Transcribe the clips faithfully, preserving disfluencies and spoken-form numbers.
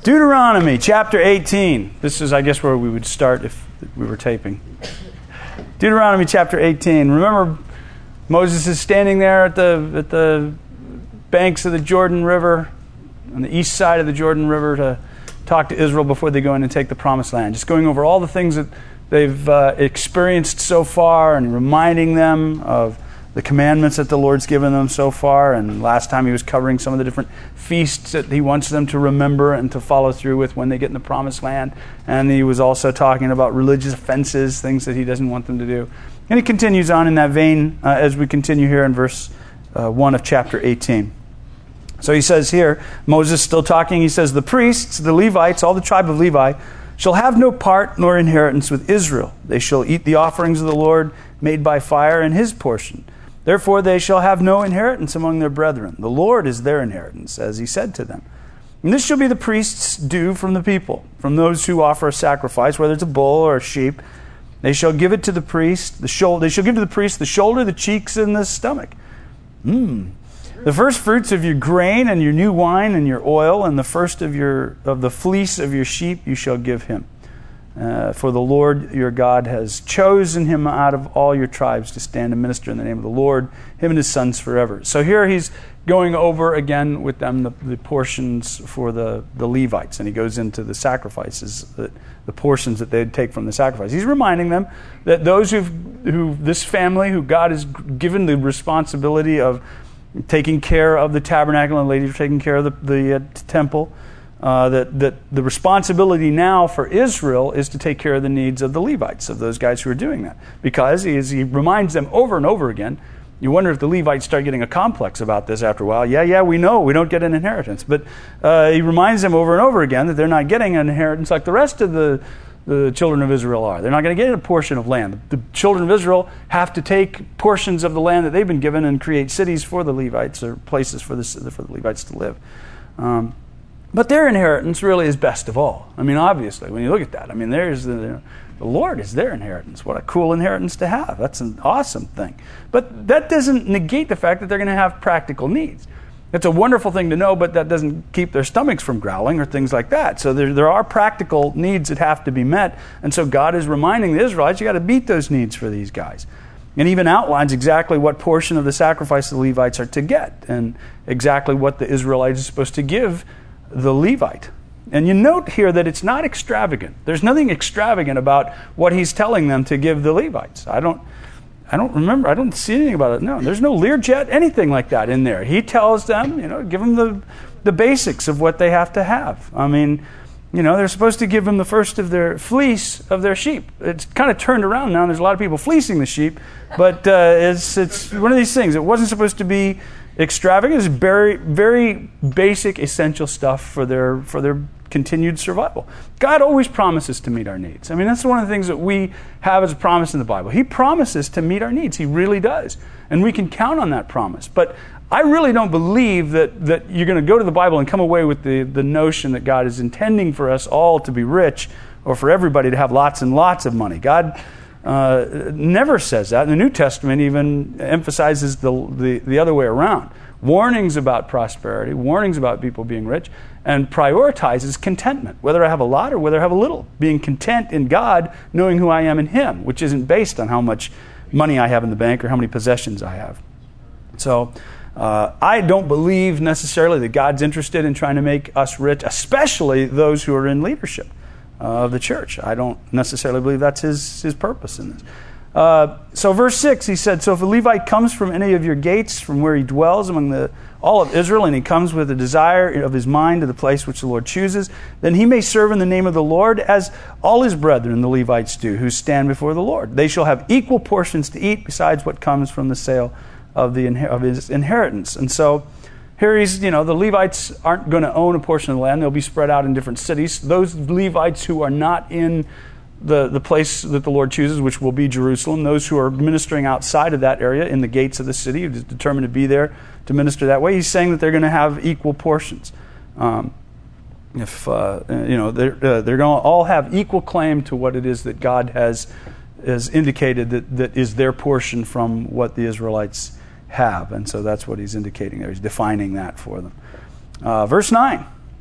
Deuteronomy chapter eighteen. This is, I guess, where we would start if we were taping. Deuteronomy chapter eighteen. Remember, Moses is standing there at the at the banks of the Jordan River, on the east side of the Jordan River, to talk to Israel before they go in and take the promised land. Just going over all the things that they've uh, experienced so far and reminding them of the commandments that the Lord's given them so far. And last time he was covering some of the different feasts that he wants them to remember and to follow through with when they get in the promised land. And he was also talking about religious offenses, things that he doesn't want them to do. And he continues on in that vein uh, as we continue here in verse uh, one of chapter eighteen. So he says here, Moses still talking, he says, the priests, the Levites, all the tribe of Levi, shall have no part nor inheritance with Israel. They shall eat the offerings of the Lord made by fire in his portion. Therefore they shall have no inheritance among their brethren. The Lord is their inheritance, as he said to them. And this shall be the priest's due from the people, from those who offer a sacrifice, whether it's a bull or a sheep. They shall give it to the priest, the shoulder. They shall give to the priest the shoulder, the cheeks, and the stomach. Mm. The first fruits of your grain and your new wine and your oil, and the first of your of the fleece of your sheep you shall give him. Uh, for the Lord your God has chosen him out of all your tribes to stand and minister in the name of the Lord, him and his sons forever. So here he's going over again with them the, the portions for the, the Levites, and he goes into the sacrifices, the, the portions that they'd take from the sacrifice. He's reminding them that those who've, who this family, who God has given the responsibility of taking care of the tabernacle and later taking care of the, the uh, temple, Uh, that, that the responsibility now for Israel is to take care of the needs of the Levites, of those guys who are doing that. Because as he reminds them over and over again, you wonder if the Levites start getting a complex about this after a while. Yeah, yeah, we know we don't get an inheritance. But uh, he reminds them over and over again that they're not getting an inheritance like the rest of the, the children of Israel are. They're not going to get a portion of land. The children of Israel have to take portions of the land that they've been given and create cities for the Levites, or places for the, for the Levites to live. Um, But their inheritance really is best of all. I mean, obviously, when you look at that, I mean, there's the, the Lord is their inheritance. What a cool inheritance to have. That's an awesome thing. But that doesn't negate the fact that they're going to have practical needs. It's a wonderful thing to know, but that doesn't keep their stomachs from growling or things like that. So there, there are practical needs that have to be met. And so God is reminding the Israelites, you got to meet those needs for these guys. And even outlines exactly what portion of the sacrifice the Levites are to get, and exactly what the Israelites are supposed to give the Levite. And you note here that it's not extravagant. There's nothing extravagant about what he's telling them to give the Levites. I don't I don't remember, I don't see anything about it. No, there's no Learjet, anything like that in there. He tells them, you know, give them the, the basics of what they have to have. I mean, you know, they're supposed to give them the first of their fleece of their sheep. It's kind of turned around now, and there's a lot of people fleecing the sheep, but uh, it's it's one of these things. It wasn't supposed to be extravagant. It's very, very basic, essential stuff for their for their continued survival. God always promises to meet our needs. I mean, that's one of the things that we have as a promise in the Bible. He promises to meet our needs. He really does. And we can count on that promise. But I really don't believe that, that you're going to go to the Bible and come away with the, the notion that God is intending for us all to be rich, or for everybody to have lots and lots of money. God Uh, never says that. The New Testament even emphasizes the, the the other way around. Warnings about prosperity, warnings about people being rich, and prioritizes contentment, whether I have a lot or whether I have a little. Being content in God, knowing who I am in Him, which isn't based on how much money I have in the bank or how many possessions I have. So uh, I don't believe necessarily that God's interested in trying to make us rich, especially those who are in leadership of the church. I don't necessarily believe that's his, his purpose in this. Uh, so verse six, he said, so if a Levite comes from any of your gates, from where he dwells among the all of Israel, and he comes with a desire of his mind to the place which the Lord chooses, then he may serve in the name of the Lord, as all his brethren, the Levites, do, who stand before the Lord. They shall have equal portions to eat, besides what comes from the sale of the of his inheritance. And so here he's, you know, the Levites aren't going to own a portion of the land. They'll be spread out in different cities. Those Levites who are not in the, the place that the Lord chooses, which will be Jerusalem, those who are ministering outside of that area in the gates of the city, who's determined to be there to minister that way, he's saying that they're going to have equal portions. Um, if, uh, you know, they're, uh, they're going to all have equal claim to what it is that God has, has indicated that, that is their portion from what the Israelites have. And so that's what he's indicating there. He's defining that for them. Uh, verse nine.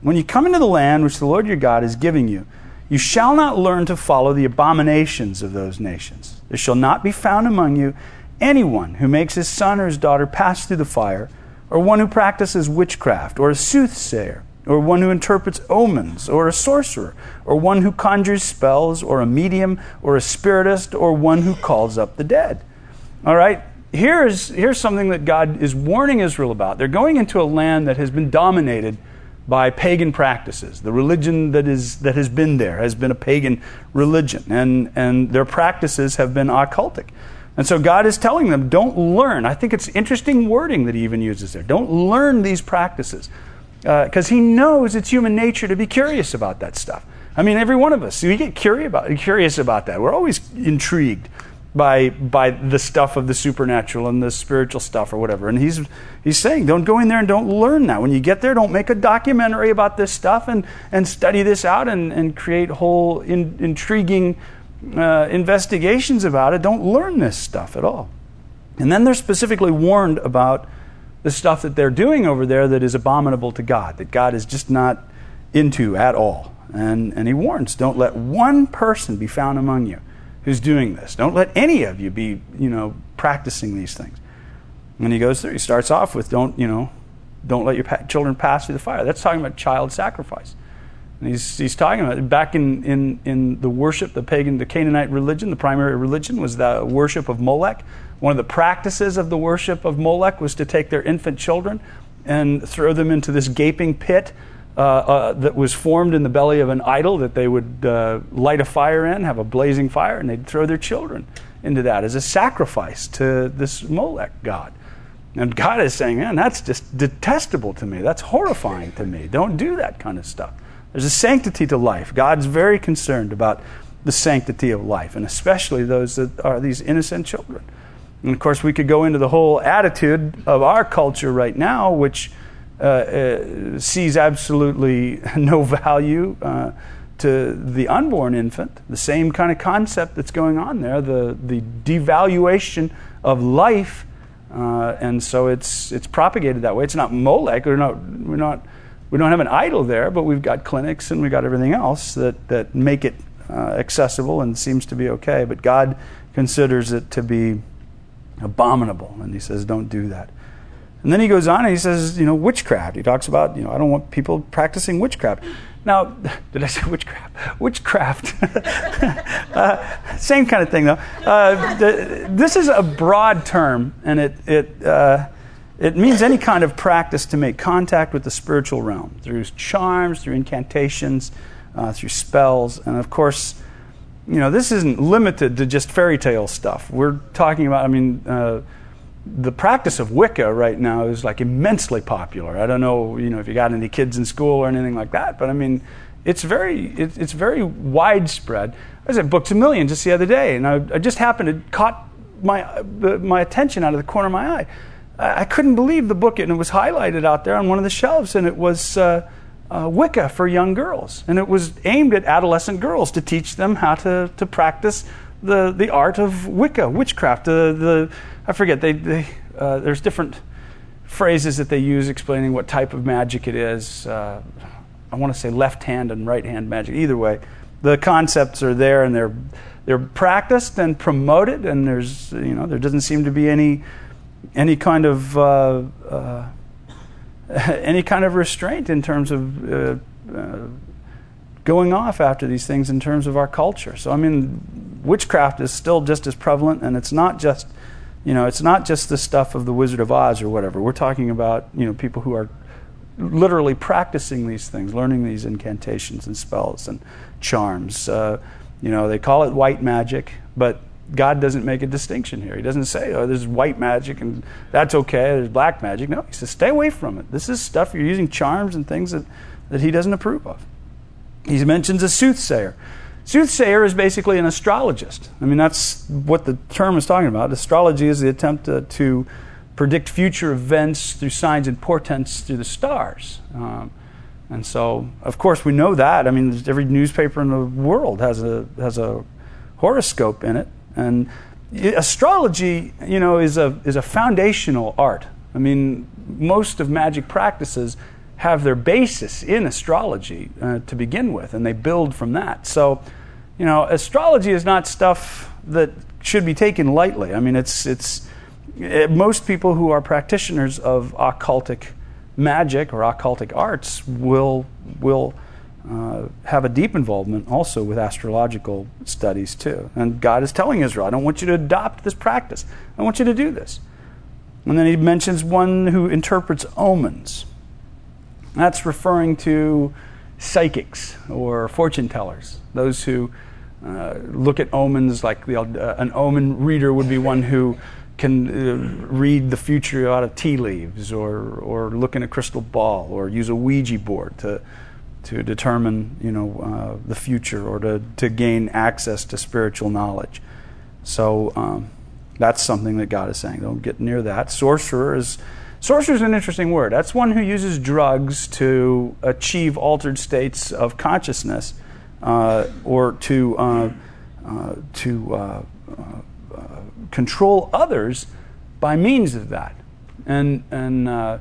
When you come into the land which the Lord your God is giving you, you shall not learn to follow the abominations of those nations. There shall not be found among you anyone who makes his son or his daughter pass through the fire, or one who practices witchcraft, or a soothsayer, or one who interprets omens, or a sorcerer, or one who conjures spells, or a medium, or a spiritist, or one who calls up the dead. All right? Here's, here's something that God is warning Israel about. They're going into a land that has been dominated by pagan practices. The religion that is that has been there has been a pagan religion, and, and their practices have been occultic. And so God is telling them, don't learn. I think it's interesting wording that he even uses there. Don't learn these practices. Because uh, he knows it's human nature to be curious about that stuff. I mean, every one of us, we get curious about, curious about that. We're always intrigued by by the stuff of the supernatural and the spiritual stuff or whatever. And he's he's saying, don't go in there and don't learn that. When you get there, don't make a documentary about this stuff and, and study this out and, and create whole in, intriguing uh, investigations about it. Don't learn this stuff at all. And then they're specifically warned about the stuff that they're doing over there that is abominable to God, that God is just not into at all. And, and he warns, don't let one person be found among you who's doing this. Don't let any of you be, you know, practicing these things. And he goes through, he starts off with, don't, you know, don't let your pa- children pass through the fire. That's talking about child sacrifice. And he's he's talking about, back in, in, in the worship, the pagan, the Canaanite religion, the primary religion was the worship of Molech. One of the practices of the worship of Molech was to take their infant children and throw them into this gaping pit uh, uh, that was formed in the belly of an idol that they would uh, light a fire in, have a blazing fire, and they'd throw their children into that as a sacrifice to this Molech god. And God is saying, man, that's just detestable to me. That's horrifying to me. Don't do that kind of stuff. There's a sanctity to life. God's very concerned about the sanctity of life, and especially those that are these innocent children. And of course, we could go into the whole attitude of our culture right now, which uh, uh, sees absolutely no value uh, to the unborn infant. The same kind of concept that's going on there, the, the devaluation of life. Uh, and so it's it's propagated that way. It's not Molech. We're not we're not we don't have an idol there, but we've got clinics and we've got everything else that that make it uh, accessible and seems to be okay. But God considers it to be abominable, and he says, don't do that. And then he goes on and he says, you know, witchcraft. He talks about, you know, I don't want people practicing witchcraft. Now, did I say witchcraft? Witchcraft. uh, same kind of thing, though. Uh, the, this is a broad term, and it it uh, it means any kind of practice to make contact with the spiritual realm through charms, through incantations, uh, through spells, and of course, you know, this isn't limited to just fairy tale stuff. We're talking about, I mean, uh, the practice of Wicca right now is like immensely popular. I don't know, you know, if you got any kids in school or anything like that, but I mean, it's very, it, it's very widespread. I was at Books A Million just the other day, and I, I just happened to caught my uh, my attention out of the corner of my eye. I, I couldn't believe the book, and it was highlighted out there on one of the shelves, and it was uh, uh, Wicca for young girls, and it was aimed at adolescent girls to teach them how to to practice the the art of Wicca, witchcraft. The the I forget they they uh, there's different phrases that they use explaining what type of magic it is. Uh, I want to say left hand and right hand magic. Either way, the concepts are there and they're they're practiced and promoted, and there's you know there doesn't seem to be any any kind of uh, uh, any kind of restraint in terms of uh, uh, going off after these things in terms of our culture. So I mean, witchcraft is still just as prevalent, and it's not just you know it's not just the stuff of the Wizard of Oz or whatever. We're talking about you know people who are literally practicing these things, learning these incantations and spells and charms. Uh, you know, they call it white magic, but God doesn't make a distinction here. He doesn't say, oh, there's white magic and that's okay, there's black magic. No, he says, stay away from it. This is stuff you're using charms and things that, that he doesn't approve of. He mentions a soothsayer. Soothsayer is basically an astrologist. I mean, that's what the term is talking about. Astrology is the attempt to, to predict future events through signs and portents through the stars. Um, and so, of course, we know that. I mean, every newspaper in the world has a has a horoscope in it. And astrology, you know, is a is a foundational art. I mean, most of magic practices have their basis in astrology uh, to begin with, and they build from that. So, you know, astrology is not stuff that should be taken lightly. I mean, it's it's it, most people who are practitioners of occultic magic or occultic arts will will uh, have a deep involvement also with astrological studies too. And God is telling Israel, I don't want you to adopt this practice. I want you to do this. And then he mentions one who interprets omens. That's referring to psychics or fortune tellers, those who uh, look at omens like the, uh, an omen reader would be one who can uh, read the future out of tea leaves or or look in a crystal ball or use a Ouija board to to determine, you know, uh, the future or to, to gain access to spiritual knowledge. So um, that's something that God is saying. Don't get near that. Sorcerer is... Sorcerer is an interesting word. That's one who uses drugs to achieve altered states of consciousness, uh, or to uh, uh, to uh, uh, control others by means of that. And and uh,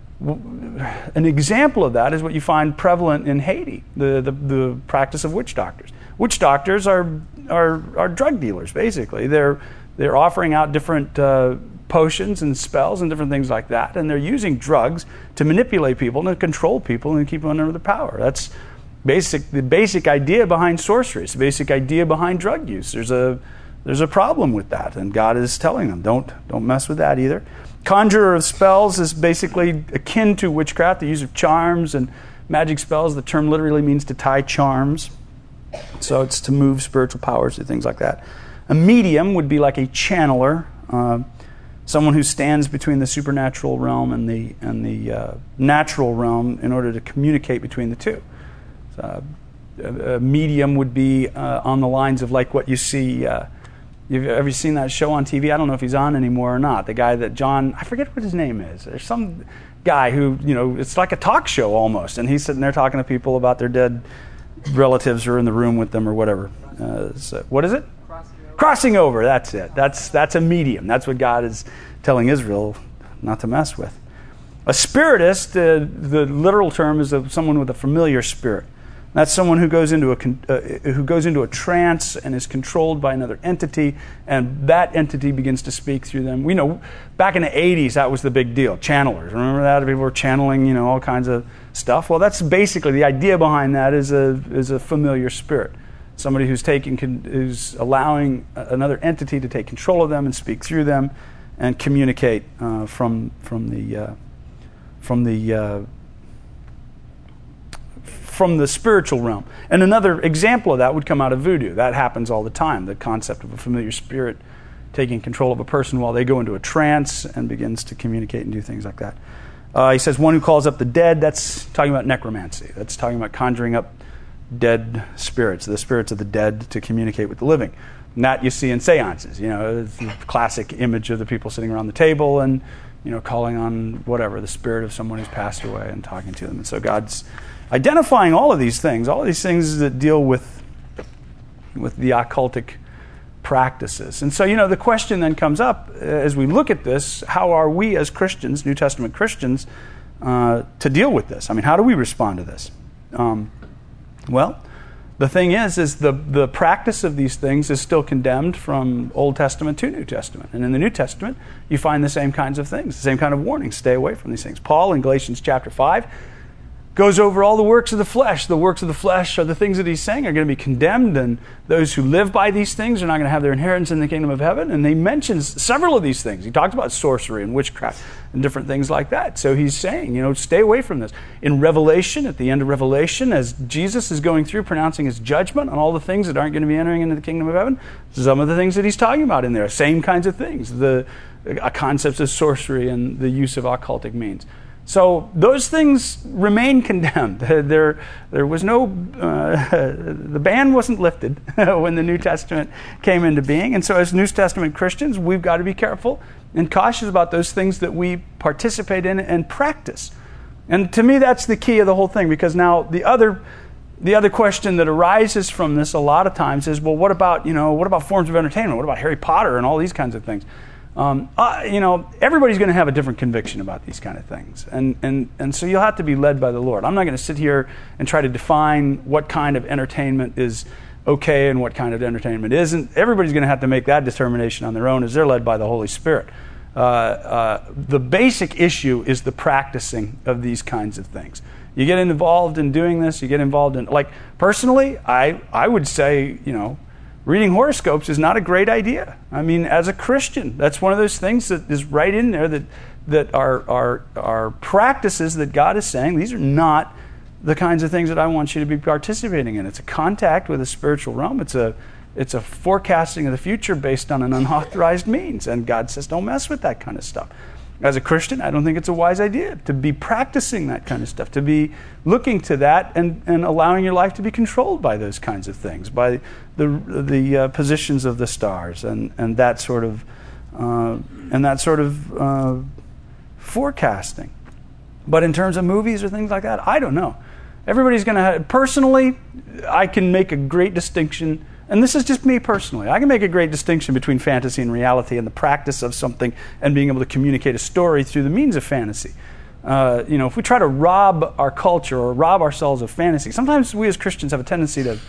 w- an example of that is what you find prevalent in Haiti, the the, the practice of witch doctors. Witch doctors are are are drug dealers. Basically, they're they're offering out different Uh, potions and spells and different things like that, and they're using drugs to manipulate people and to control people and keep them under their power. That's basic. The basic idea behind sorcery. It's the basic idea behind drug use. There's a there's a problem with that, and God is telling them, don't don't mess with that either. Conjurer of spells is basically akin to witchcraft, the use of charms and magic spells. The term literally means to tie charms, so it's to move spiritual powers and things like that. A medium would be like a channeler. Uh, Someone who stands between the supernatural realm and the and the uh, natural realm in order to communicate between the two. So, uh, a medium would be uh, on the lines of like what you see. Uh, you've ever seen that show on T V? I don't know if he's on anymore or not. The guy that John, I forget what his name is. There's some guy who, you know, it's like a talk show almost, and he's sitting there talking to people about their dead relatives who are in the room with them or whatever. Uh, so, what is it? Crossing over, that's it. That's that's a medium. That's what God is telling Israel not to mess with. A spiritist, uh, the literal term is of someone with a familiar spirit. That's someone who goes into a uh, who goes into a trance and is controlled by another entity, and that entity begins to speak through them. We know back in the eighties that was the big deal. Channelers, remember that? People were channeling, you know, all kinds of stuff. Well, that's basically the idea behind that is a is a familiar spirit. Somebody who's taking, who's allowing another entity to take control of them and speak through them, and communicate uh, from from the uh, from the uh, from the spiritual realm. And another example of that would come out of voodoo. That happens all the time. The concept of a familiar spirit taking control of a person while they go into a trance and begins to communicate and do things like that. Uh, he says one who calls up the dead. That's talking about necromancy. That's talking about conjuring up dead spirits, the spirits of the dead, to communicate with the living. And that you see in seances. You know, it's the classic image of the people sitting around the table and, you know, calling on whatever, the spirit of someone who's passed away and talking to them. And so God's identifying all of these things, all of these things that deal with with the occultic practices. And so, you know, the question then comes up as we look at this, how are we as Christians, New Testament Christians, uh, to deal with this? I mean, how do we respond to this? Um, Well, the thing is, is the, the practice of these things is still condemned from Old Testament to New Testament. And in the New Testament, you find the same kinds of things, the same kind of warnings. Stay away from these things. Paul, in Galatians chapter five, goes over all the works of the flesh. The works of the flesh are the things that he's saying are going to be condemned, and those who live by these things are not going to have their inheritance in the kingdom of heaven. And he mentions several of these things. He talks about sorcery and witchcraft and different things like that. So he's saying, you know, stay away from this. In Revelation, at the end of Revelation, as Jesus is going through pronouncing his judgment on all the things that aren't going to be entering into the kingdom of heaven, some of the things that he's talking about in there, same kinds of things, the uh, concepts of sorcery and the use of occultic means. So those things remain condemned. There, there was no, uh, the ban wasn't lifted when the New Testament came into being. And so as New Testament Christians, we've got to be careful and cautious about those things that we participate in and practice. And to me, that's the key of the whole thing, because now the other, the other question that arises from this a lot of times is, well, what about, you know, what about forms of entertainment? What about Harry Potter and all these kinds of things? Um, uh, you know, everybody's going to have a different conviction about these kind of things. And, and, and so you'll have to be led by the Lord. I'm not going to sit here and try to define what kind of entertainment is okay and what kind of entertainment isn't. Everybody's going to have to make that determination on their own as they're led by the Holy Spirit. Uh, uh, the basic issue is the practicing of these kinds of things. You get involved in doing this, you get involved in, like, personally, I, I would say, you know, reading horoscopes is not a great idea. I mean, as a Christian, that's one of those things that is right in there that that are, are, are practices that God is saying, these are not the kinds of things that I want you to be participating in. It's a contact with a spiritual realm. It's a it's a forecasting of the future based on an unauthorized means. And God says, don't mess with that kind of stuff. As a Christian, I don't think it's a wise idea to be practicing that kind of stuff, to be looking to that and, and allowing your life to be controlled by those kinds of things, by the the uh, positions of the stars and, and that sort of uh, and that sort of uh, forecasting. But in terms of movies or things like that, I don't know. Everybody's going to have, personally, I can make a great distinction. And this is just me personally. I can make a great distinction between fantasy and reality and the practice of something and being able to communicate a story through the means of fantasy. Uh, you know, if we try to rob our culture or rob ourselves of fantasy, sometimes we as Christians have a tendency to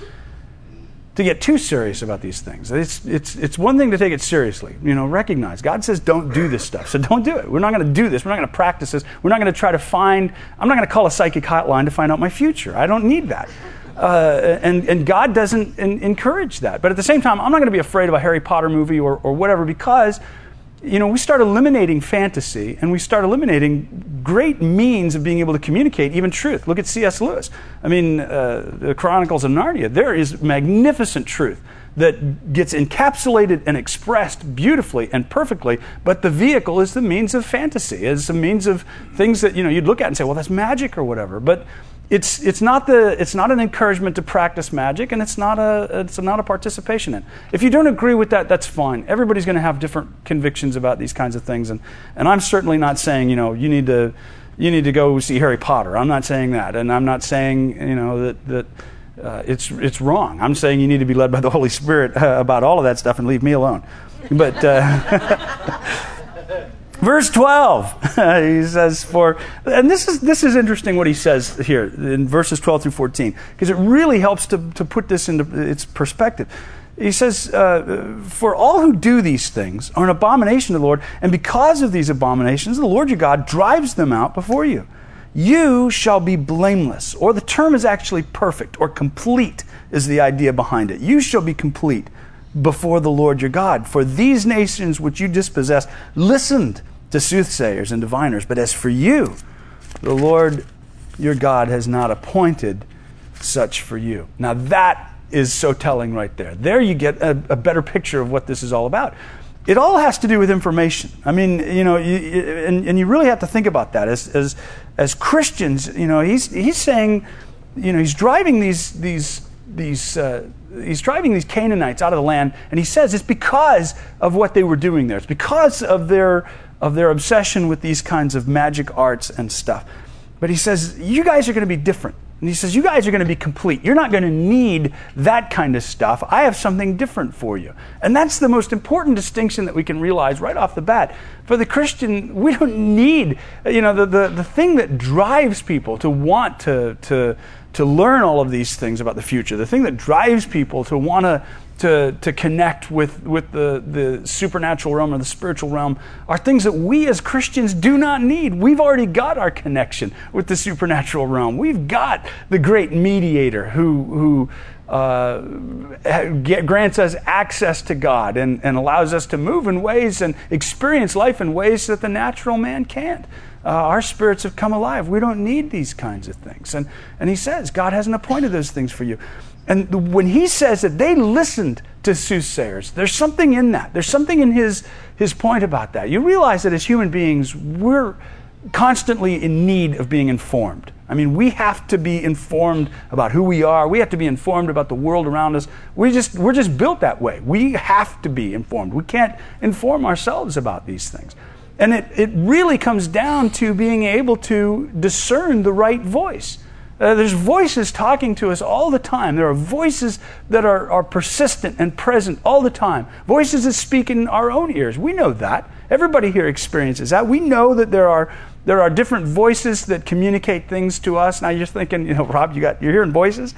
to get too serious about these things. It's it's it's one thing to take it seriously. You know, recognize God says don't do this stuff, so don't do it. We're not going to do this. We're not going to practice this. We're not going to try to find. I'm not going to call a psychic hotline to find out my future. I don't need that. Uh, and, and God doesn't in, encourage that. But at the same time, I'm not going to be afraid of a Harry Potter movie or, or whatever because, you know, we start eliminating fantasy and we start eliminating great means of being able to communicate even truth. Look at C S Lewis. I mean, uh, the Chronicles of Narnia. There is magnificent truth that gets encapsulated and expressed beautifully and perfectly, but the vehicle is the means of fantasy. It's a means of things that, you know, you'd look at and say, well, that's magic or whatever. But It's it's not the it's not an encouragement to practice magic, and it's not a it's not a participation in. If you don't agree with that, that's fine. Everybody's going to have different convictions about these kinds of things, and, and I'm certainly not saying you know you need to you need to go see Harry Potter. I'm not saying that, and I'm not saying you know that that uh, it's it's wrong. I'm saying you need to be led by the Holy Spirit uh, about all of that stuff and leave me alone. But. Uh, Verse twelve, he says, "For," and this is this is interesting what he says here in verses twelve through fourteen, because it really helps to, to put this into its perspective. He says, uh, "For all who do these things are an abomination to the Lord, and because of these abominations, the Lord your God drives them out before you. You shall be blameless," or the term is actually perfect, or complete is the idea behind it. You shall be complete before the Lord your God. For these nations which you dispossessed listened to soothsayers and diviners, but as for you, the Lord your God has not appointed such for you. Now that is so telling right there. There you get a, a better picture of what this is all about. It all has to do with information. I mean, you know, you, and, and you really have to think about that as as as Christians. You know, he's he's saying, you know, he's driving these these these. Uh, He's driving these Canaanites out of the land, and he says it's because of what they were doing there. It's because of their of their obsession with these kinds of magic arts and stuff. But he says, you guys are going to be different. And he says, you guys are going to be complete. You're not going to need that kind of stuff. I have something different for you. And that's the most important distinction that we can realize right off the bat. For the Christian, we don't need, you know, the, the, the thing that drives people to want to, to, to learn all of these things about the future, the thing that drives people to want to To, to connect with, with the, the supernatural realm or the spiritual realm are things that we as Christians do not need. We've already got our connection with the supernatural realm. We've got the great mediator who, who uh, get, grants us access to God and, and allows us to move in ways and experience life in ways that the natural man can't. Uh, our spirits have come alive. We don't need these kinds of things. And, and he says, God hasn't appointed those things for you. And when he says that they listened to soothsayers, there's something in that. There's something in his, his point about that. You realize that as human beings, we're constantly in need of being informed. I mean, we have to be informed about who we are. We have to be informed about the world around us. We just, we're just built that way. We have to be informed. We can't inform ourselves about these things. And it, it really comes down to being able to discern the right voice. Uh, there's voices talking to us all the time. There are voices that are, are persistent and present all the time. Voices that speak in our own ears. We know that. Everybody here experiences that. We know that there are there are different voices that communicate things to us. Now you're thinking, you know, Rob, you got you're hearing voices?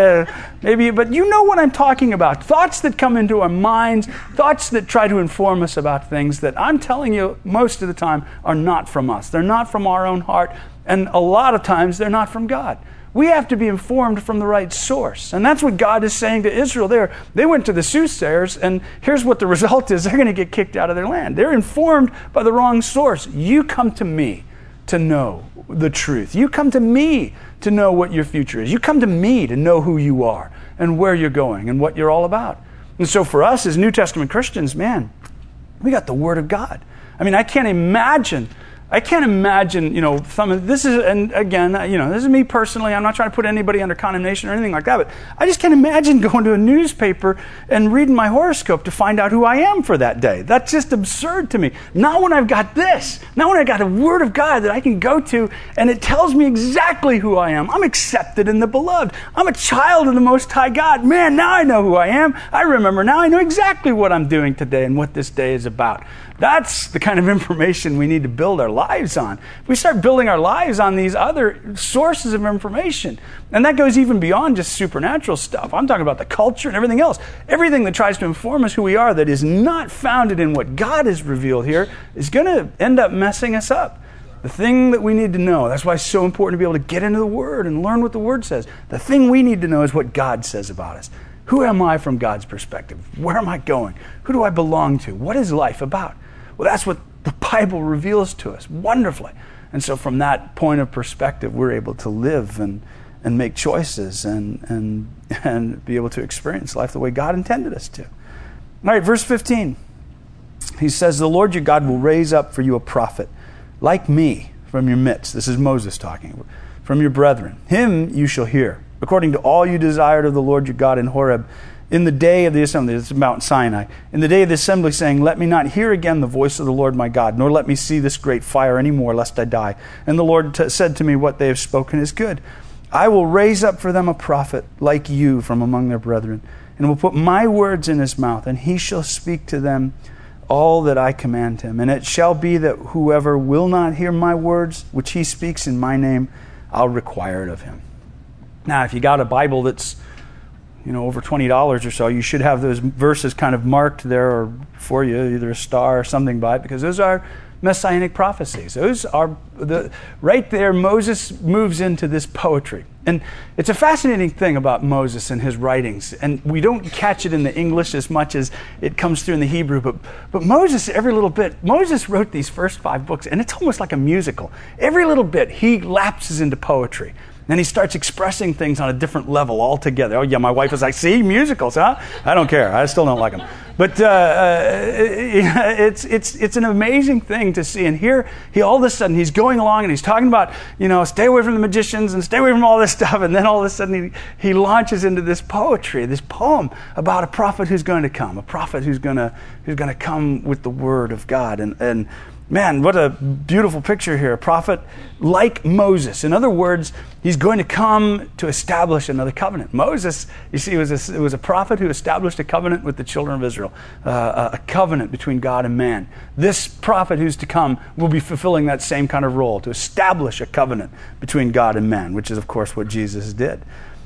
Maybe, but you know what I'm talking about. Thoughts that come into our minds, thoughts that try to inform us about things that I'm telling you most of the time are not from us. They're not from our own heart, and a lot of times they're not from God. We have to be informed from the right source. And that's what God is saying to Israel there. They went to the soothsayers, and here's what the result is. They're going to get kicked out of their land. They're informed by the wrong source. You come to me to know the truth. You come to me to know what your future is. You come to me to know who you are and where you're going and what you're all about. And so for us as New Testament Christians, man, we got the Word of God. I mean, I can't imagine I can't imagine, you know, some of this is, and again, you know, this is me personally. I'm not trying to put anybody under condemnation or anything like that, but I just can't imagine going to a newspaper and reading my horoscope to find out who I am for that day. That's just absurd to me. Not when I've got this. Not when I've got a Word of God that I can go to and it tells me exactly who I am. I'm accepted in the beloved. I'm a child of the Most High God. Man, now I know who I am. I remember now. I know exactly what I'm doing today and what this day is about. That's the kind of information we need to build our lives on. If we start building our lives on these other sources of information, and that goes even beyond just supernatural stuff. I'm talking about the culture and everything else. Everything that tries to inform us who we are that is not founded in what God has revealed here is going to end up messing us up. The thing that we need to know, that's why it's so important to be able to get into the Word and learn what the Word says. The thing we need to know is what God says about us. Who am I from God's perspective? Where am I going? Who do I belong to? What is life about? Well, that's what the Bible reveals to us wonderfully. And so from that point of perspective, we're able to live and, and make choices and, and, and be able to experience life the way God intended us to. All right, verse fifteen. He says, the Lord your God will raise up for you a prophet like me from your midst. This is Moses talking. From your brethren. Him you shall hear, according to all you desired of the Lord your God in Horeb, in the day of the assembly, this is Mount Sinai, in the day of the assembly, saying, let me not hear again the voice of the Lord my God, nor let me see this great fire any more, lest I die. And the Lord t- said to me, what they have spoken is good. I will raise up for them a prophet like you from among their brethren, and will put my words in his mouth, and he shall speak to them all that I command him. And it shall be that whoever will not hear my words, which he speaks in my name, I'll require it of him. Now, if you got a Bible that's you know, over twenty dollars or so, you should have those verses kind of marked there or for you, either a star or something by it, because those are messianic prophecies. Those are, the right there, Moses moves into this poetry. And it's a fascinating thing about Moses and his writings, and we don't catch it in the English as much as it comes through in the Hebrew, but, but Moses, every little bit, Moses wrote these first five books, and it's almost like a musical. Every little bit, he lapses into poetry. And he starts expressing things on a different level altogether. Oh, yeah, my wife was like, see, musicals, huh? I don't care. I still don't like them. But uh, uh, it's it's it's an amazing thing to see. And here, he all of a sudden, he's going along and he's talking about, you know, stay away from the magicians and stay away from all this stuff. And then all of a sudden, he, he launches into this poetry, this poem about a prophet who's going to come, a prophet who's going to who's going to come with the word of God. And and man, what a beautiful picture here. A prophet like Moses. In other words, he's going to come to establish another covenant. Moses, you see, was a, it was a prophet who established a covenant with the children of Israel, uh, a covenant between God and man. This prophet who's to come will be fulfilling that same kind of role, to establish a covenant between God and man, which is, of course, what Jesus did.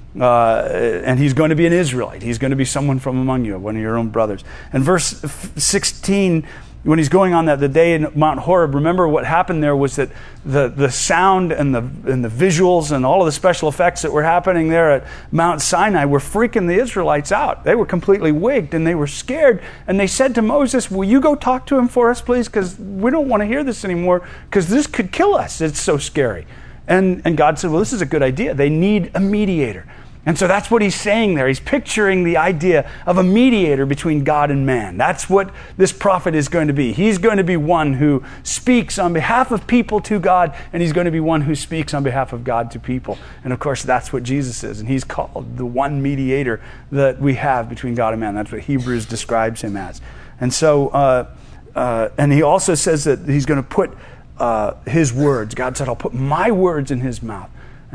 Uh, and he's going to be an Israelite. He's going to be someone from among you, one of your own brothers. And verse sixteen, when he's going on that the day in Mount Horeb, remember what happened there was that the, the sound and the and the visuals and all of the special effects that were happening there at Mount Sinai were freaking the Israelites out. They were completely wigged and they were scared. And they said to Moses, will you go talk to him for us, please? Because we don't want to hear this anymore, because this could kill us. It's so scary. And, and God said, well, this is a good idea. They need a mediator. And so that's what he's saying there. He's picturing the idea of a mediator between God and man. That's what this prophet is going to be. He's going to be one who speaks on behalf of people to God, and he's going to be one who speaks on behalf of God to people. And of course, that's what Jesus is. And he's called the one mediator that we have between God and man. That's what Hebrews describes him as. And so, uh, uh, and he also says that he's going to put uh, his words. God said, I'll put my words in his mouth.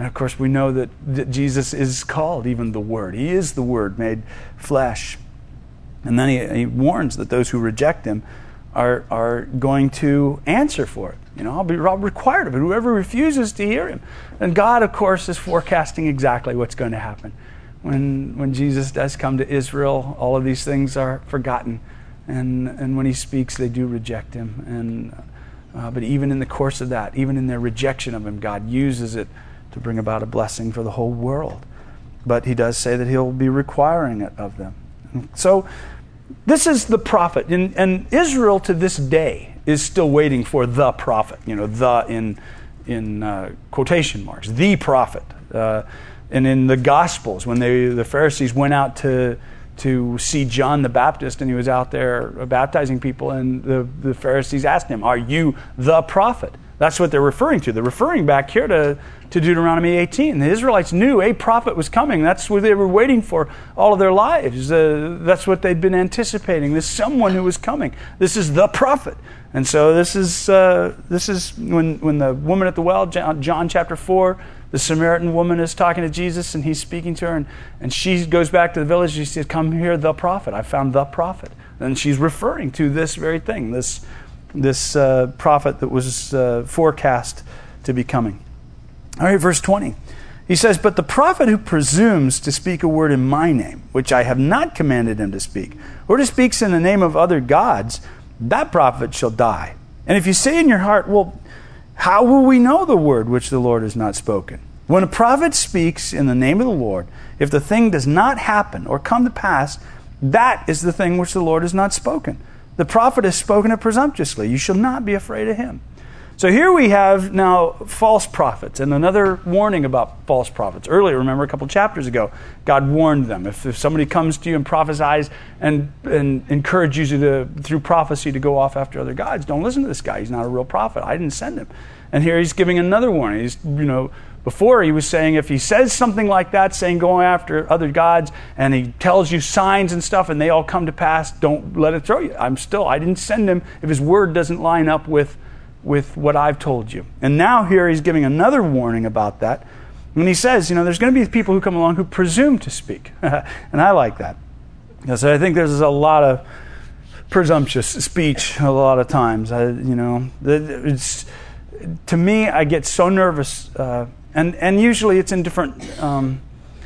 And of course, we know that, that Jesus is called even the Word. He is the Word made flesh. And then he, he warns that those who reject him are are going to answer for it. You know, I'll be I'll required of it. Whoever refuses to hear him. And God, of course, is forecasting exactly what's going to happen. When when Jesus does come to Israel, all of these things are forgotten. And and when he speaks, they do reject him. And uh, but even in the course of that, even in their rejection of him, God uses it to bring about a blessing for the whole world. But he does say that he'll be requiring it of them. So this is the prophet. And, and Israel to this day is still waiting for the prophet. You know, the in in uh, quotation marks, the prophet. Uh, and in the Gospels, when they the Pharisees went out to to see John the Baptist, and he was out there baptizing people, and the, the Pharisees asked him, "Are you the prophet?" That's what they're referring to. They're referring back here to, to Deuteronomy eighteen. The Israelites knew a prophet was coming. That's what they were waiting for all of their lives. Uh, that's what they'd been anticipating. This someone who was coming. This is the prophet. And so this is uh, this is when when the woman at the well, John, John chapter four, the Samaritan woman is talking to Jesus, and he's speaking to her, and, and she goes back to the village. She says, "Come here, the prophet. I found the prophet." And she's referring to this very thing, this this uh, prophet that was uh, forecast to be coming. All right, verse twenty. He says, "But the prophet who presumes to speak a word in my name, which I have not commanded him to speak, or to speaks in the name of other gods, that prophet shall die. And if you say in your heart, well, how will we know the word which the Lord has not spoken? When a prophet speaks in the name of the Lord, if the thing does not happen or come to pass, that is the thing which the Lord has not spoken. The prophet has spoken it presumptuously. You shall not be afraid of him." So here we have now false prophets, and another warning about false prophets. Earlier, remember a couple chapters ago, God warned them. If, if somebody comes to you and prophesies and, and encourages you to, through prophecy to go off after other gods, don't listen to this guy. He's not a real prophet. I didn't send him. And here he's giving another warning. He's, you know, before he was saying if he says something like that, saying going after other gods, and he tells you signs and stuff, and they all come to pass, don't let it throw you. I'm still, I didn't send him if his word doesn't line up with with what I've told you. And now here he's giving another warning about that. When he says, you know, there's going to be people who come along who presume to speak. And I like that. Because I think there's a lot of presumptuous speech a lot of times. I, you know, it's, to me, I get so nervous. Uh, and, and usually it's in different um,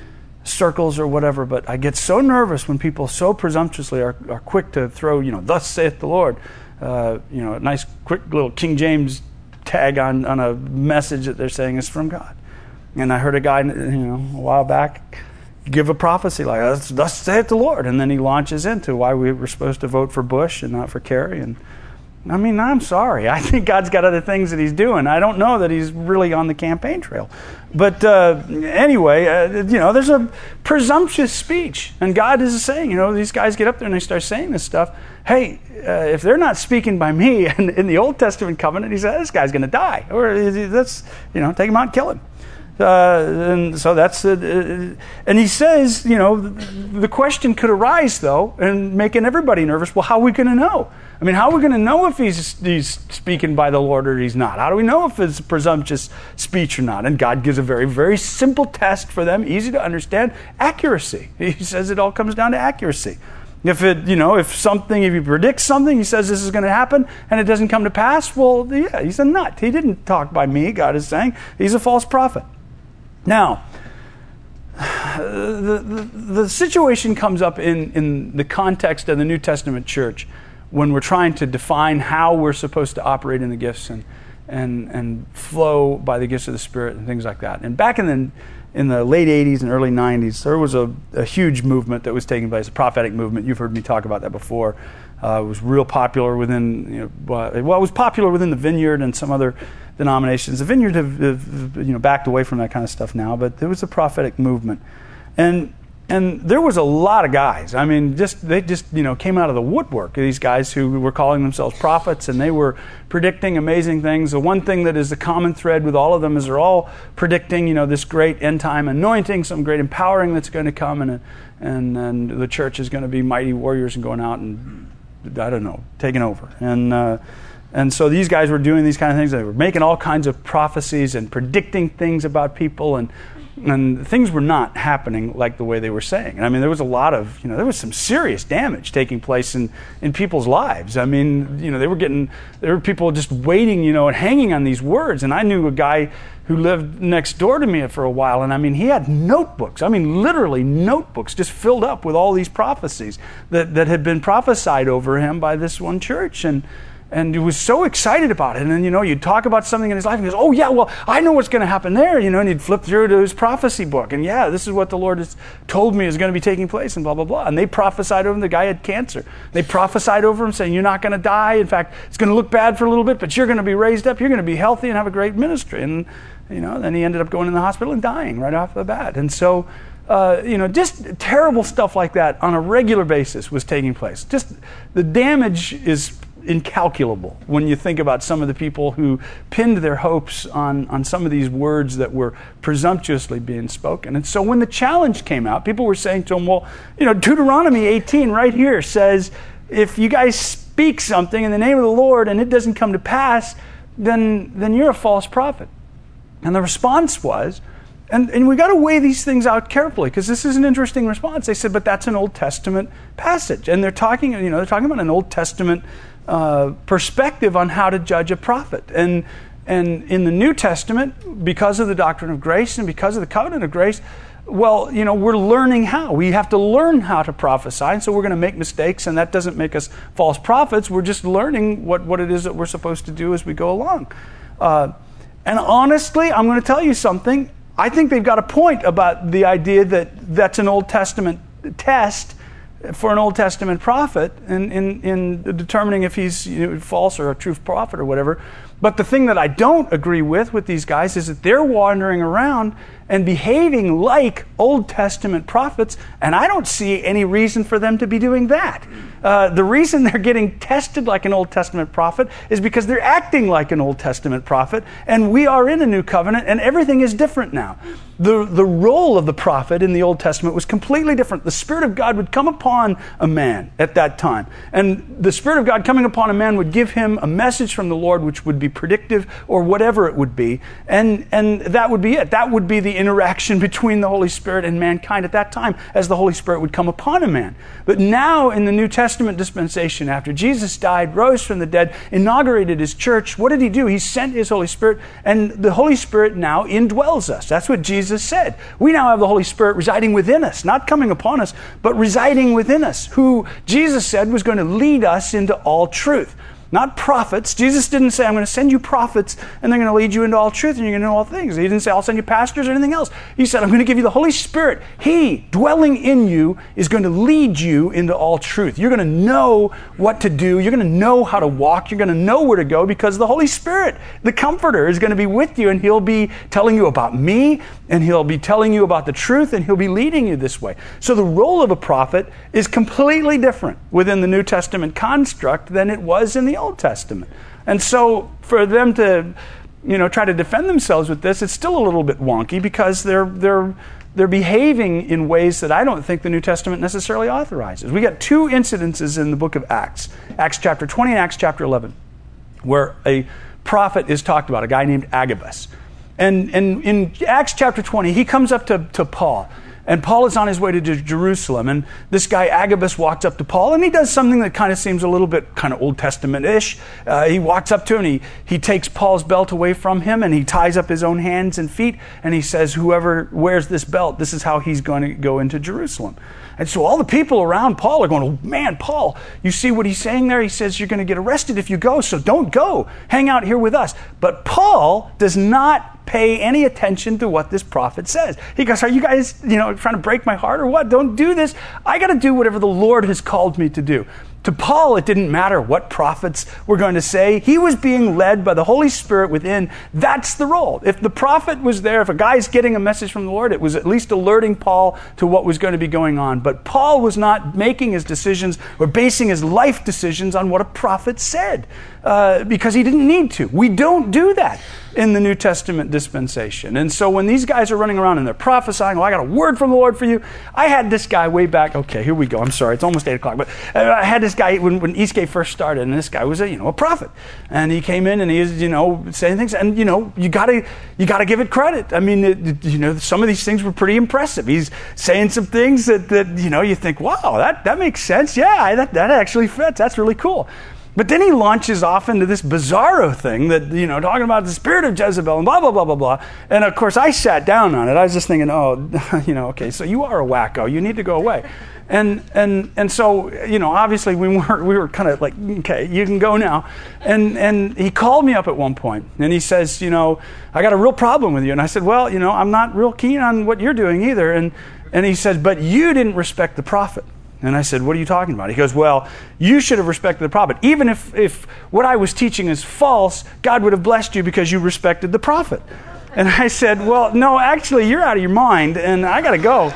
circles or whatever, but I get so nervous when people so presumptuously are, are quick to throw, you know, "Thus saith the Lord." Uh, you know, a nice quick little King James tag on, on a message that they're saying is from God. And I heard a guy, you know, a while back give a prophecy like, "Thus, thus saith the Lord," and then he launches into why we were supposed to vote for Bush and not for Kerry. And I mean, I'm sorry. I think God's got other things that he's doing. I don't know that he's really on the campaign trail. But uh, anyway, uh, you know, there's a presumptuous speech. And God is saying, you know, these guys get up there and they start saying this stuff. Hey, uh, if they're not speaking by me, and in the Old Testament covenant, he said, this guy's going to die. Or let's, you know, take him out and kill him. Uh, and so that's, uh, uh, and he says, you know, the question could arise, though, and making everybody nervous. Well, how are we going to know? I mean, how are we going to know if he's, he's speaking by the Lord or he's not? How do we know if it's a presumptuous speech or not? And God gives a very, very simple test for them, easy to understand, accuracy. He says it all comes down to accuracy. If it, you know, if something, if he predicts something, he says this is going to happen, and it doesn't come to pass, well, yeah, he's a nut. He didn't talk by me, God is saying. He's a false prophet. Now, the, the, the situation comes up in, in the context of the New Testament church when we're trying to define how we're supposed to operate in the gifts and and and flow by the gifts of the Spirit and things like that. And back in the in the late eighties and early nineties, there was a, a huge movement that was taking place, a prophetic movement. You've heard me talk about that before. Uh, it was real popular within, you know, well, it was popular within the Vineyard and some other denominations. The Vineyard have, have you know backed away from that kind of stuff now, but there was a prophetic movement, and and there was a lot of guys. I mean, just they just you know came out of the woodwork. These guys who were calling themselves prophets, and they were predicting amazing things. The one thing that is the common thread with all of them is they're all predicting, you know, this great end time anointing, some great empowering that's going to come, and and and the church is going to be mighty warriors and going out and I don't know taking over and. Uh, And so these guys were doing these kind of things. They were making all kinds of prophecies and predicting things about people, and and things were not happening like the way they were saying. And I mean, there was a lot of, you know, there was some serious damage taking place in, in people's lives. I mean, you know, they were getting, there were people just waiting, you know, and hanging on these words. And I knew a guy who lived next door to me for a while, and I mean, he had notebooks, I mean, literally notebooks just filled up with all these prophecies that, that had been prophesied over him by this one church. And And he was so excited about it. And then, you know, you'd talk about something in his life and he goes, oh, yeah, well, I know what's going to happen there. You know, and he'd flip through to his prophecy book. And, yeah, this is what the Lord has told me is going to be taking place and blah, blah, blah. And they prophesied over him. The guy had cancer. They prophesied over him saying, you're not going to die. In fact, it's going to look bad for a little bit, but you're going to be raised up. You're going to be healthy and have a great ministry. And, you know, then he ended up going in the hospital and dying right off the bat. And so, uh, you know, just terrible stuff like that on a regular basis was taking place. Just the damage is incalculable when you think about some of the people who pinned their hopes on, on some of these words that were presumptuously being spoken. And so when the challenge came out, people were saying to him, well, you know, Deuteronomy eighteen right here says, if you guys speak something in the name of the Lord and it doesn't come to pass, then, then you're a false prophet. And the response was, and, and we got to weigh these things out carefully, because this is an interesting response. They said, but that's an Old Testament passage. And they're talking, you know, they're talking about an Old Testament Uh, perspective on how to judge a prophet. And and in the New Testament, because of the doctrine of grace and because of the covenant of grace, well, you know, we're learning how. We have to learn how to prophesy, and so we're going to make mistakes, and that doesn't make us false prophets. We're just learning what, what it is that we're supposed to do as we go along. Uh, and honestly, I'm going to tell you something. I think they've got a point about the idea that that's an Old Testament test for an Old Testament prophet in, in, in determining if he's, you know, false or a true prophet or whatever. But the thing that I don't agree with with these guys is that they're wandering around and behaving like Old Testament prophets, and I don't see any reason for them to be doing that. Uh, the reason they're getting tested like an Old Testament prophet is because they're acting like an Old Testament prophet, and we are in a new covenant, and everything is different now. The, the role of the prophet in the Old Testament was completely different. The Spirit of God would come upon a man at that time, and the Spirit of God coming upon a man would give him a message from the Lord which would be predictive or whatever it would be, and, and that would be it. That would be the interaction between the Holy Spirit and mankind at that time, as the Holy Spirit would come upon a man. But now in the New Testament dispensation, after Jesus died, rose from the dead, inaugurated his church, what did he do? He sent his Holy Spirit, and the Holy Spirit now indwells us. That's what Jesus said. We now have the Holy Spirit residing within us, not coming upon us, but residing within us, who Jesus said was going to lead us into all truth. Not prophets. Jesus didn't say, I'm going to send you prophets and they're going to lead you into all truth and you're going to know all things. He didn't say, I'll send you pastors or anything else. He said, I'm going to give you the Holy Spirit. He, dwelling in you, is going to lead you into all truth. You're going to know what to do. You're going to know how to walk. You're going to know where to go, because the Holy Spirit, the Comforter, is going to be with you, and He'll be telling you about me, and He'll be telling you about the truth, and He'll be leading you this way. So the role of a prophet is completely different within the New Testament construct than it was in the Old Testament. And so for them to, you know, try to defend themselves with this, it's still a little bit wonky, because they're they're they're behaving in ways that I don't think the New Testament necessarily authorizes. We got two incidences in the book of Acts, Acts chapter twenty and Acts chapter eleven, where a prophet is talked about, a guy named Agabus. And, and in Acts chapter twenty, he comes up to, to Paul. And Paul is on his way to Jerusalem. And this guy Agabus walks up to Paul, and he does something that kind of seems a little bit kind of Old Testament-ish. Uh, he walks up to him, and he, he takes Paul's belt away from him, and he ties up his own hands and feet, and he says, whoever wears this belt, this is how he's going to go into Jerusalem. And so all the people around Paul are going, oh, man, Paul, you see what he's saying there? He says you're going to get arrested if you go, so don't go. Hang out here with us. But Paul does not pay any attention to what this prophet says. He goes, are you guys, you know, trying to break my heart or what? Don't do this. I got to do whatever the Lord has called me to do. To Paul, it didn't matter what prophets were going to say. He was being led by the Holy Spirit within. That's the role. If the prophet was there, if a guy's getting a message from the Lord, it was at least alerting Paul to what was going to be going on. But Paul was not making his decisions or basing his life decisions on what a prophet said, uh, because he didn't need to. We don't do that in the New Testament dispensation. And so when these guys are running around and they're prophesying, well, I got a word from the Lord for you. I had this guy way back. Okay, here we go. I'm sorry. It's almost eight o'clock. But I had this this guy, when, when Eastgate first started, and this guy was a, you know, a prophet. And he came in and he was, you know, saying things. And, you know, you got to you got to give it credit. I mean, it, you know, some of these things were pretty impressive. He's saying some things that, that you know, you think, wow, that, that makes sense. Yeah, that, that actually fits. That's really cool. But then he launches off into this bizarro thing that, you know, talking about the spirit of Jezebel and blah, blah, blah, blah, blah. And, of course, I sat down on it. I was just thinking, oh, you know, okay, so you are a wacko. You need to go away. And and and so, you know, obviously we were we were kind of like, okay, you can go now. And and he called me up at one point, and he says, you know, I got a real problem with you. And I said, well, you know, I'm not real keen on what you're doing either. And and he said, but you didn't respect the prophet. And I said, what are you talking about? He goes, well, you should have respected the prophet. Even if, if what I was teaching is false, God would have blessed you because you respected the prophet. And I said, well, no, actually, you're out of your mind, and I got to go.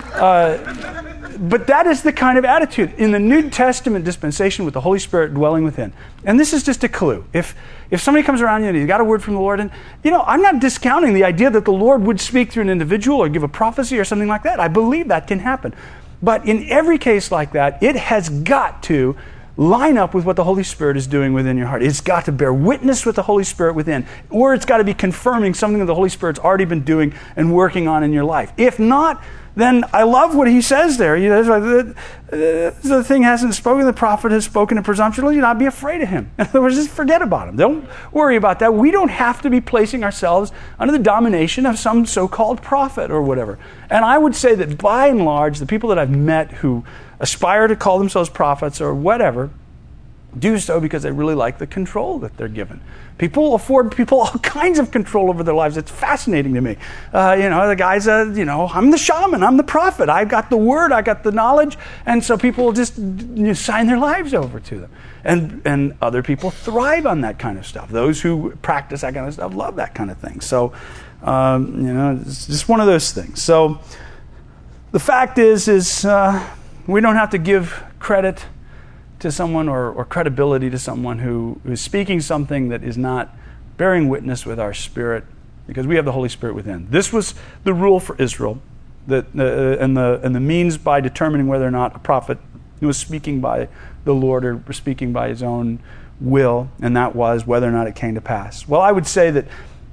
Uh, but that is the kind of attitude in the New Testament dispensation with the Holy Spirit dwelling within. And this is just a clue. If if somebody comes around you and he's got a word from the Lord, and, you know, I'm not discounting the idea that the Lord would speak through an individual or give a prophecy or something like that. I believe that can happen. But in every case like that, it has got to line up with what the Holy Spirit is doing within your heart. It's got to bear witness with the Holy Spirit within, or it's got to be confirming something that the Holy Spirit's already been doing and working on in your life. If not, then I love what he says there. You know, the, the thing hasn't spoken, the prophet has spoken in presumption, you not be afraid of him. In other words, just forget about him. Don't worry about that. We don't have to be placing ourselves under the domination of some so-called prophet or whatever. And I would say that by and large, the people that I've met who aspire to call themselves prophets or whatever, do so because they really like the control that they're given. People afford people all kinds of control over their lives. It's fascinating to me. Uh, you know, the guy's a, you know, I'm the shaman, I'm the prophet. I've got the word, I got the knowledge. And so people will just, you know, sign their lives over to them. And and other people thrive on that kind of stuff. Those who practice that kind of stuff love that kind of thing. So, um, you know, it's just one of those things. So the fact is, is uh, we don't have to give credit to someone or, or credibility to someone who is speaking something that is not bearing witness with our spirit, because we have the Holy Spirit within. This was the rule for Israel, that uh, and the and the means by determining whether or not a prophet was speaking by the Lord or speaking by his own will, and that was whether or not it came to pass. Well, I would say that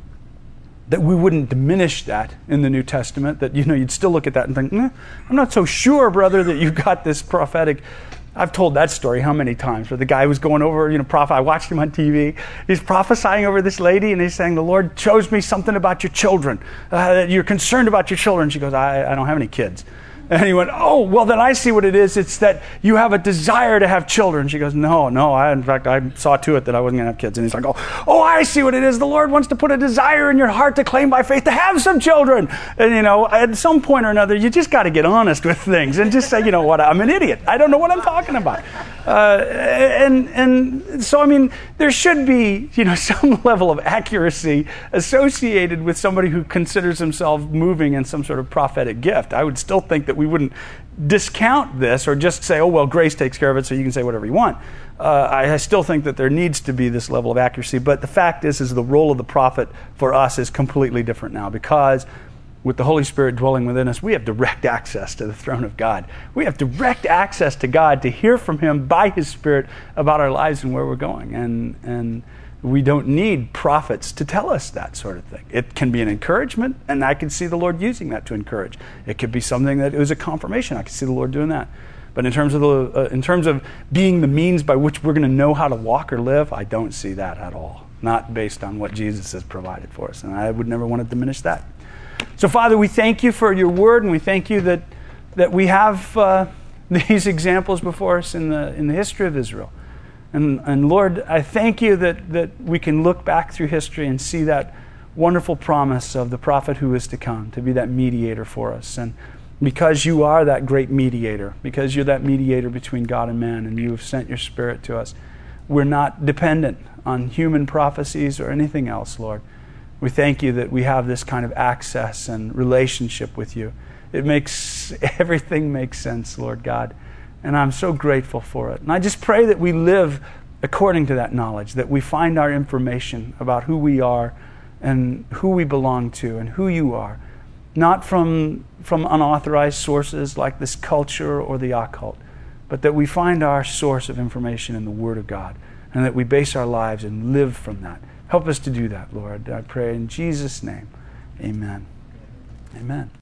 that we wouldn't diminish that in the New Testament, that, you know, you'd still look at that and think, eh, I'm not so sure, brother, that you've got this prophetic. I've told that story how many times, where the guy was going over, you know, prophet. I watched him on T V. He's prophesying over this lady, and he's saying, the Lord shows me something about your children, uh, that you're concerned about your children. She goes, I, I don't have any kids. And he went, oh, well, then I see what it is. It's that you have a desire to have children. She goes, no, no. I, in fact, I saw to it that I wasn't going to have kids. And he's like, oh, oh, I see what it is. The Lord wants to put a desire in your heart to claim by faith to have some children. And, you know, at some point or another, you just got to get honest with things and just say, you know what, I'm an idiot. I don't know what I'm talking about. Uh, and and so, I mean, there should be, you know, some level of accuracy associated with somebody who considers himself moving in some sort of prophetic gift. I would still think that we wouldn't discount this or just say, oh, well, grace takes care of it, so you can say whatever you want. Uh, I still think that there needs to be this level of accuracy. But the fact is, is the role of the prophet for us is completely different now, because with the Holy Spirit dwelling within us, we have direct access to the throne of God. We have direct access to God to hear from him by his Spirit about our lives and where we're going. And and we don't need prophets to tell us that sort of thing. It can be an encouragement, and I can see the Lord using that to encourage. It could be something that is a confirmation. I can see the Lord doing that. But in terms of the uh, in terms of being the means by which we're going to know how to walk or live, I don't see that at all. Not based on what Jesus has provided for us. And I would never want to diminish that. So, Father, we thank you for your word, and we thank you that that we have uh, these examples before us in the in the history of Israel. And, and Lord, I thank you that, that we can look back through history and see that wonderful promise of the prophet who is to come, to be that mediator for us. And because you are that great mediator, because you're that mediator between God and man, and you have sent your Spirit to us, we're not dependent on human prophecies or anything else, Lord. We thank you that we have this kind of access and relationship with you. It makes, everything makes sense, Lord God. And I'm so grateful for it. And I just pray that we live according to that knowledge, that we find our information about who we are and who we belong to and who you are, not from, from unauthorized sources like this culture or the occult, but that we find our source of information in the Word of God, and that we base our lives and live from that. Help us to do that, Lord. I pray in Jesus' name. Amen. Amen.